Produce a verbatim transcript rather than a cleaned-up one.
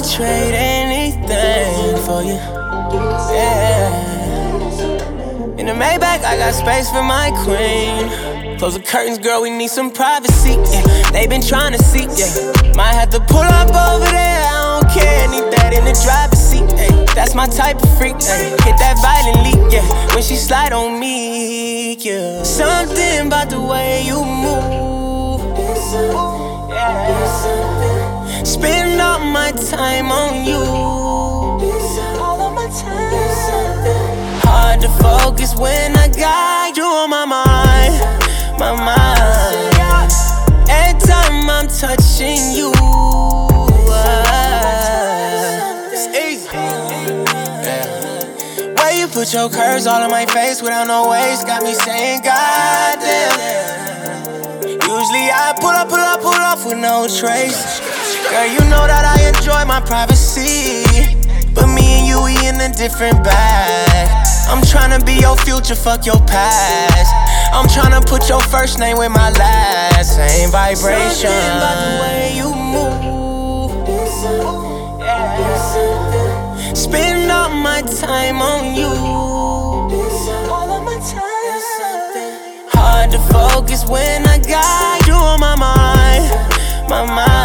trade anything for you. Yeah. In the Maybach, I got space for my queen. Close the curtains, girl, we need some privacy. Yeah. They been trying to see, yeah. Might have to pull up over there, I don't care. Need that in the driver's seat, ay. That's my type of freak, ay. Hit that violently, yeah. When she slide on me, yeah. Something about the way you move, yeah. Spend all my time on you, all of my time. Hard to focus when I got you on my mind, my mind. Every time I'm touching you, uh, it's easy. Yeah. Way you put your curves all on my face without no waist got me saying goddamn. Usually I pull up, pull up, pull off with no trace. Girl, you know that I enjoy my privacy, but me and you, we in a different bag. I'm tryna be your future, fuck your past. I'm tryna put your first name with my last. Same vibration. Something about the way you move, yeah. Spend all my time on you, all of my time. Hard to focus when I got you on my mind, my mind.